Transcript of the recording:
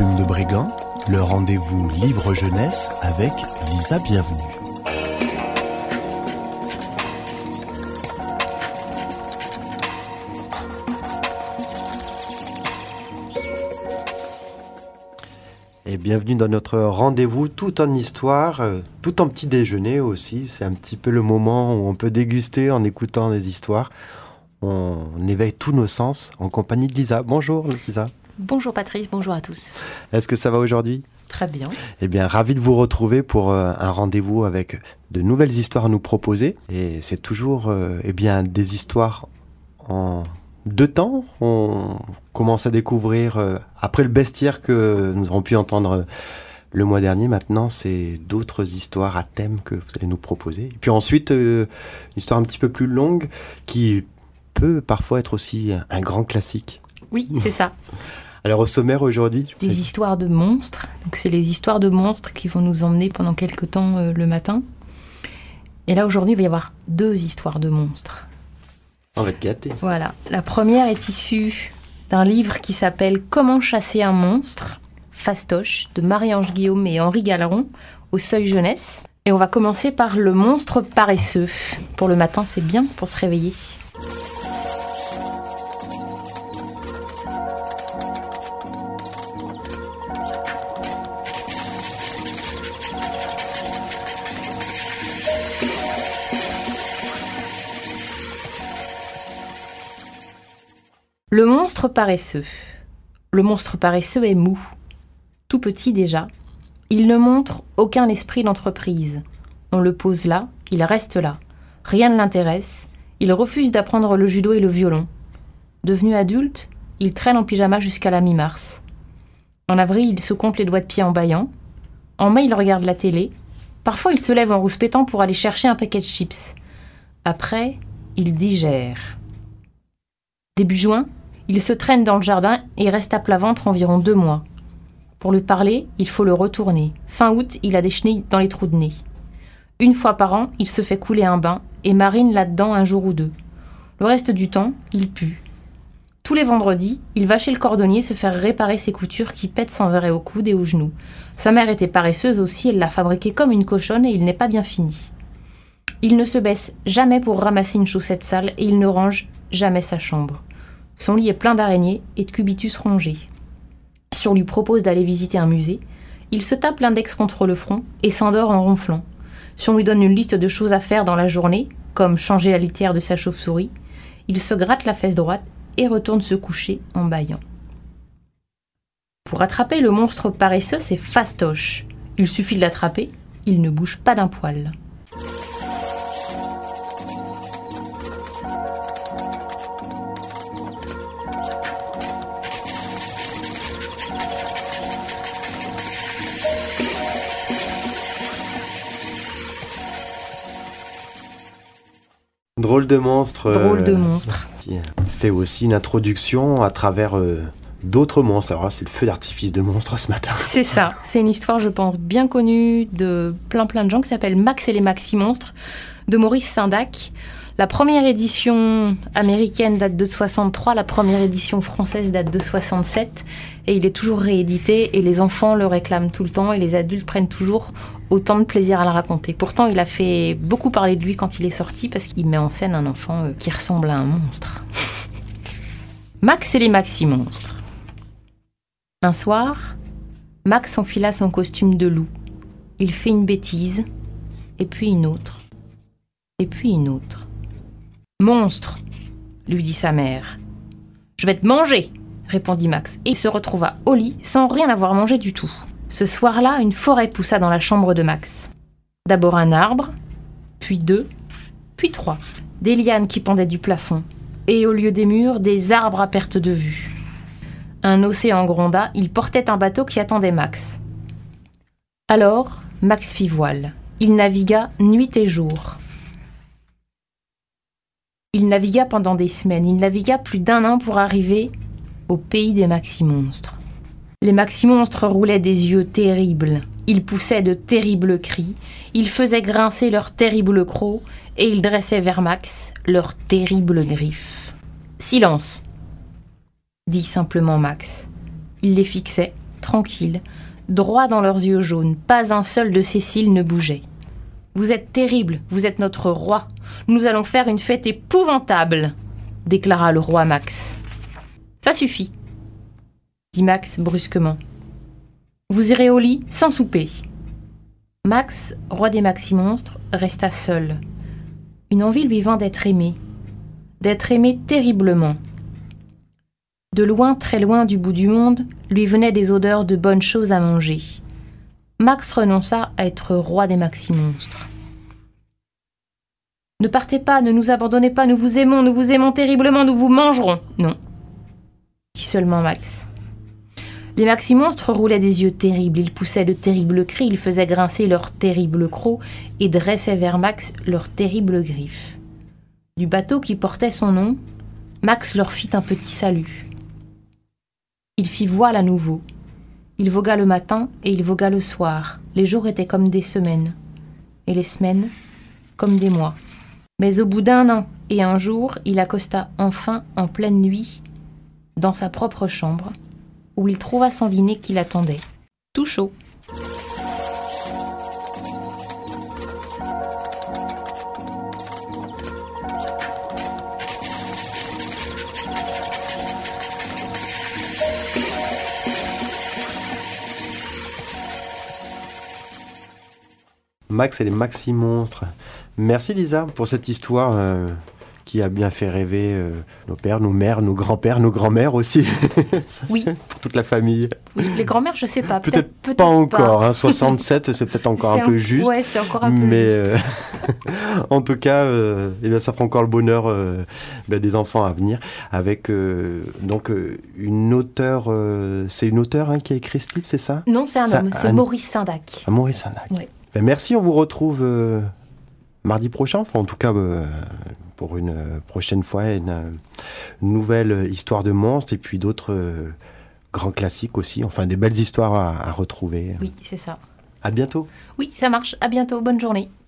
Plume de Brigand, le rendez-vous livre jeunesse avec Lisa Bienvenue. Et bienvenue dans notre rendez-vous tout en histoire, tout en petit déjeuner aussi. C'est un petit peu le moment où on peut déguster en écoutant des histoires. On éveille tous nos sens en compagnie de Lisa. Bonjour Lisa. Bonjour Patrice, bonjour à tous. Est-ce que ça va aujourd'hui ? Très bien. Eh bien, ravi de vous retrouver pour un rendez-vous avec de nouvelles histoires à nous proposer. Et c'est toujours des histoires en deux temps. On commence à découvrir, après le bestiaire que nous avons pu entendre le mois dernier, maintenant c'est d'autres histoires à thème que vous allez nous proposer. Et puis ensuite, une histoire un petit peu plus longue qui peut parfois être aussi un grand classique. Oui, c'est ça. Alors au sommaire aujourd'hui... Des histoires de monstres. Donc c'est les histoires de monstres qui vont nous emmener pendant quelques temps le matin. Et là aujourd'hui, il va y avoir 2 histoires de monstres. On va être gâtés. Voilà. La première est issue d'un livre qui s'appelle « Comment chasser un monstre ?» Fastoche, de Marie-Ange Guillaume et Henri Galeron, au Seuil Jeunesse. Et on va commencer par le monstre paresseux. Pour le matin, c'est bien pour se réveiller. Le monstre paresseux. Le monstre paresseux est mou. Tout petit déjà. Il ne montre aucun esprit d'entreprise. On le pose là, il reste là. Rien ne l'intéresse. Il refuse d'apprendre le judo et le violon. Devenu adulte, il traîne en pyjama jusqu'à la mi-mars. En avril, il se compte les doigts de pied en bâillant. En mai, il regarde la télé. Parfois, il se lève en rouspétant pour aller chercher un paquet de chips. Après, il digère. Début juin, il se traîne dans le jardin et reste à plat ventre environ 2 mois. Pour lui parler, il faut le retourner. Fin août, il a des chenilles dans les trous de nez. 1 fois par an, il se fait couler un bain et marine là-dedans 1 jour ou 2. Le reste du temps, il pue. Tous les vendredis, il va chez le cordonnier se faire réparer ses coutures qui pètent sans arrêt au coude et aux genoux. Sa mère était paresseuse aussi, elle l'a fabriqué comme une cochonne et il n'est pas bien fini. Il ne se baisse jamais pour ramasser une chaussette sale et il ne range jamais sa chambre. Son lit est plein d'araignées et de cubitus rongés. Si on lui propose d'aller visiter un musée, il se tape l'index contre le front et s'endort en ronflant. Si on lui donne une liste de choses à faire dans la journée, comme changer la litière de sa chauve-souris, il se gratte la fesse droite et retourne se coucher en bâillant. Pour attraper le monstre paresseux, c'est fastoche. Il suffit de l'attraper, il ne bouge pas d'un poil. Drôle de monstre. Drôle de monstre. Qui fait aussi une introduction à travers d'autres monstres. Alors là, c'est le feu d'artifice de monstres ce matin. C'est ça. C'est une histoire, je pense, bien connue de plein de gens qui s'appelle Max et les Maxi-Monstres de Maurice Sindac. La première édition américaine date de 63, la première édition française date de 67 et il est toujours réédité et les enfants le réclament tout le temps et les adultes prennent toujours autant de plaisir à le raconter. Pourtant, il a fait beaucoup parler de lui quand il est sorti parce qu'il met en scène un enfant qui ressemble à un monstre. Max et les Maxi-Monstres. Un soir, Max enfila son costume de loup. Il fait une bêtise, et puis une autre, et puis une autre. « Monstre !» lui dit sa mère. « Je vais te manger !» répondit Max, et il se retrouva au lit sans rien avoir mangé du tout. Ce soir-là, une forêt poussa dans la chambre de Max. D'abord un arbre, puis 2, puis 3. Des lianes qui pendaient du plafond, et au lieu des murs, des arbres à perte de vue. Un océan gronda, il portait un bateau qui attendait Max. Alors, Max fit voile. Il navigua nuit et jour. Il navigua pendant des semaines, il navigua plus d'1 an pour arriver au pays des Maxi-Monstres. Les Maxi-Monstres roulaient des yeux terribles, ils poussaient de terribles cris, ils faisaient grincer leurs terribles crocs et ils dressaient vers Max leurs terribles griffes. « Silence !» dit simplement Max. Il les fixait, tranquilles, droit dans leurs yeux jaunes. Pas un seul de ces cils ne bougeait. « Vous êtes terrible, vous êtes notre roi. Nous allons faire une fête épouvantable !» déclara le roi Max. « Ça suffit !» dit Max brusquement. « Vous irez au lit sans souper. » Max, roi des maximonstres, resta seul. Une envie lui vint d'être aimé terriblement. De loin, très loin du bout du monde, lui venaient des odeurs de bonnes choses à manger. Max renonça à être roi des maximonstres. « Ne partez pas, ne nous abandonnez pas, nous vous aimons terriblement, nous vous mangerons. » « Non, » dit seulement Max. Les maximonstres roulaient des yeux terribles, ils poussaient de terribles cris, ils faisaient grincer leurs terribles crocs et dressaient vers Max leurs terribles griffes. Du bateau qui portait son nom, Max leur fit un petit salut. Il fit voile à nouveau. Il vogua le matin et il vogua le soir. Les jours étaient comme des semaines, et les semaines comme des mois. Mais au bout d'un an et un jour, il accosta enfin en pleine nuit dans sa propre chambre, où il trouva son dîner qui l'attendait, tout chaud. Max et les maximonstres. Merci Lisa pour cette histoire qui a bien fait rêver nos pères, nos mères, nos grands-pères, nos grands-mères aussi. Ça, oui. Pour toute la famille. Oui, les grands-mères, je sais pas. Peut-être pas encore. Hein, 67, c'est peut-être encore un peu juste. Ouais, c'est encore un peu juste. En tout cas, eh bien, ça fera encore le bonheur des enfants à venir. Avec une auteure, c'est une auteure qui a écrit ce livre, c'est ça? Non, c'est un homme, c'est Maurice Sindac. Maurice Sindac. Ouais. Merci, on vous retrouve mardi prochain, enfin en tout cas pour une prochaine fois, une nouvelle histoire de monstres et puis d'autres grands classiques aussi, enfin des belles histoires à retrouver. Oui, c'est ça. À bientôt. Oui, ça marche, à bientôt, bonne journée.